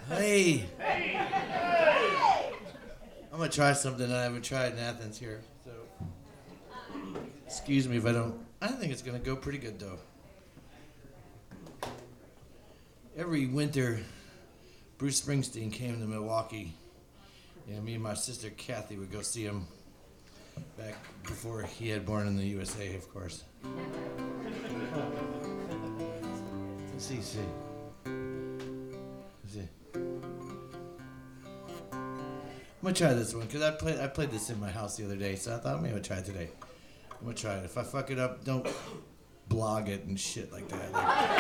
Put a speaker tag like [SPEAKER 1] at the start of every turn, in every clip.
[SPEAKER 1] Hey. I'm gonna try something I haven't tried in Athens here. So, excuse me if I don't. I think it's gonna go pretty good though. Every winter, Bruce Springsteen came to Milwaukee, and me and my sister Kathy would go see him. Back before he had born in the USA, of course. Let's see. I'm gonna try this one because I played this in my house the other day, so I thought maybe I'd try it today. I'm gonna try it. If I fuck it up, don't blog it and shit like that.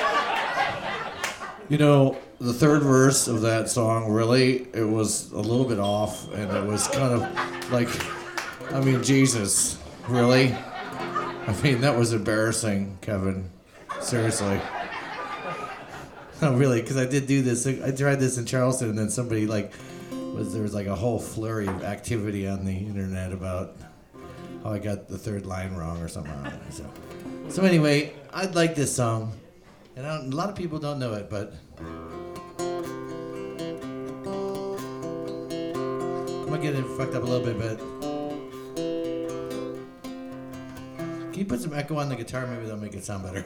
[SPEAKER 1] You know, the third verse of that song, really, it was a little bit off, and it was kind of like, I mean, Jesus, really? I mean, that was embarrassing, Kevin. Seriously. No, really, because I did do this. I tried this in Charleston, and then somebody, there was like a whole flurry of activity on the internet about how I got the third line wrong or something. I don't know. So anyway, I like this song, and a lot of people don't know it, but I'm gonna get it fucked up a little bit, but can you put some echo on the guitar? Maybe that'll make it sound better.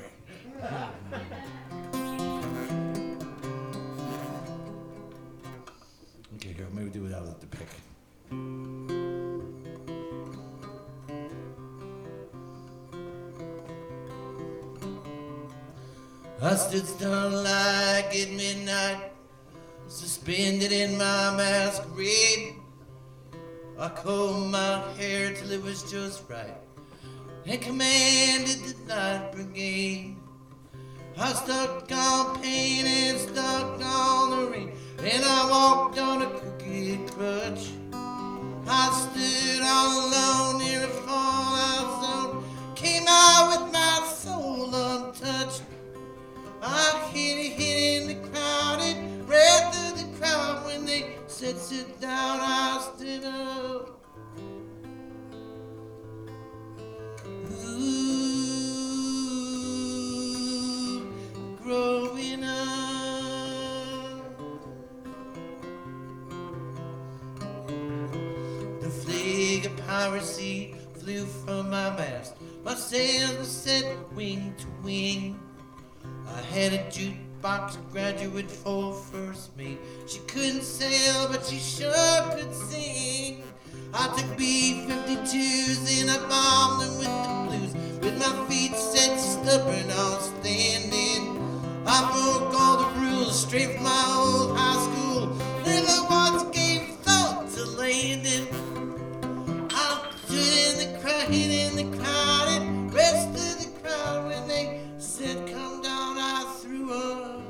[SPEAKER 1] Okay, here, maybe do without the pick. I stood stunned like at midnight, suspended in my masquerade. I combed my hair till it was just right and commanded the night brigade. I stuck on pain and stuck on the rain, and I walked on a crooked crutch. I stood all alone near a fallout zone, came out with my soul untouched. I hid in the crowded, ran through the crowd when they said sit down. I stood up. Ooh, growing up. The flag of piracy flew from my mast. My sails were set wing to wing. I had a jukebox graduate for first mate. She couldn't sail, but she sure could sing. I took B-52s and I bombed them with the blues, with my feet set stubborn on standing. I broke all the rules straight from my old high school. Never once gave thought to landing. I stood in the crowded rest of the crowd when they said come down. I threw up.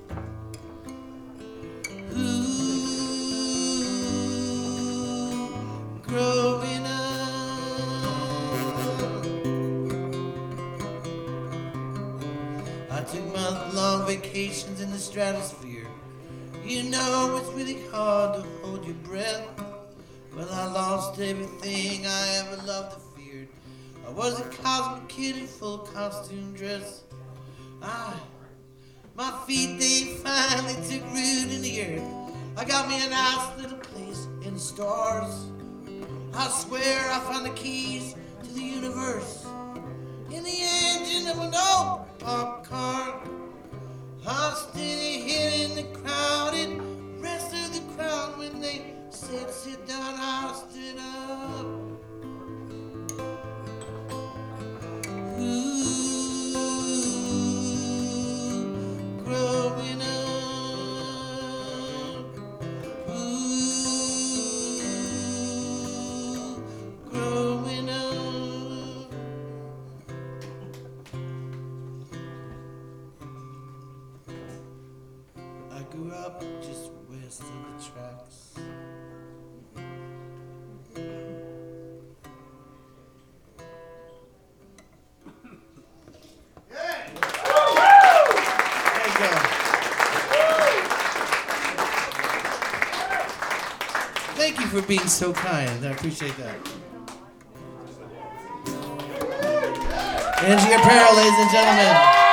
[SPEAKER 1] Ooh, growing up. I took month-long vacations in the stratosphere. You know it's really hard to hold your breath. Well, I lost everything I ever loved or feared. I was a cosmic kid in full costume dress. My feet, they finally took root in the earth. I got me a nice little place in the stars. I swear I found the keys to the universe in the engine of an old pop car. I stood here in the crowded rest of the crowd when they said sit down. I stood up. Ooh, growing up. Ooh, growing up. I grew up just west of the tracks. Thank you for being so kind. I appreciate that. Angie Apparel, ladies and gentlemen.